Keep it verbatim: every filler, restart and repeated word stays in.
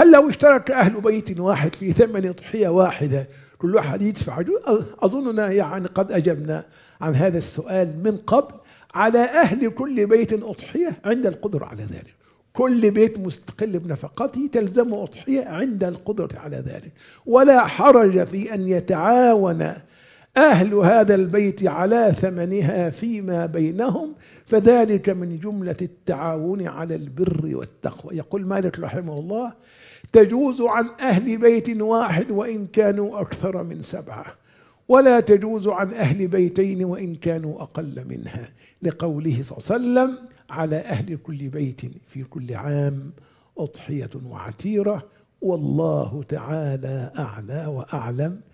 هل لو اشترك أهل بيت واحد في ثمن أضحية واحدة كل واحد يدفع؟ أظننا يعني قد أجبنا عن هذا السؤال من قبل. على أهل كل بيت أضحية عند القدرة على ذلك. كل بيت مستقل بنفقته تلزم أضحية عند القدرة على ذلك، ولا حرج في أن يتعاون أهل هذا البيت على ثمنها فيما بينهم، فذلك من جملة التعاون على البر والتقوى. يقول مالك رحمه الله: تجوز عن أهل بيت واحد وإن كانوا أكثر من سبعة، ولا تجوز عن أهل بيتين وإن كانوا أقل منها، لقوله صلى الله عليه وسلم: على أهل كل بيت في كل عام أضحية وعتيرة. والله تعالى أعلى وأعلم.